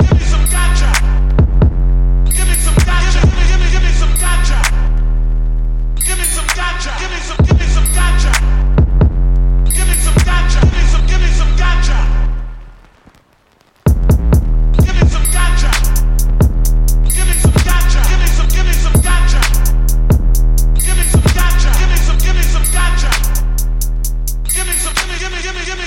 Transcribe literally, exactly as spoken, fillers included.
give me some ganja. Give me some ganja. Give me, give me, give me some ganja. Give me some ganja. Give me some, give me some ganja. Give me some ganja. Give me some, give me some ganja. Give me some ganja. Give me some ganja. Give me some, give me some ganja. Give me some ganja. Give me some, give me some ganja. Give me some, give me, give me, give me, give me.